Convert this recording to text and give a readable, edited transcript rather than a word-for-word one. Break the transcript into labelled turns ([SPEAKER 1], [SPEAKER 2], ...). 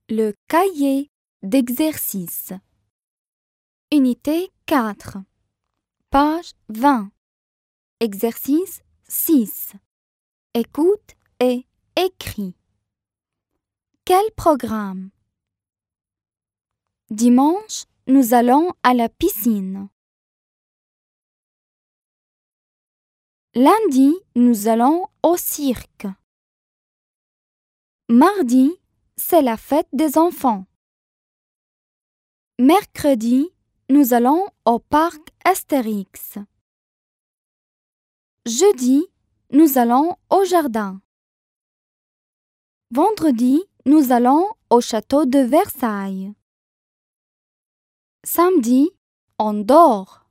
[SPEAKER 1] Le cahier d'exercice. Unité 4. Page 20. Exercice 6. Écoute et écris. Quel programme? Dimanche, nous allons à la piscine. Lundi, nous allons au cirque. Mardi, c'est la fête des enfants. Mercredi, nous allons au parc Astérix. Jeudi, nous allons au jardin. Vendredi, nous allons au château de Versailles. Samedi, on dort.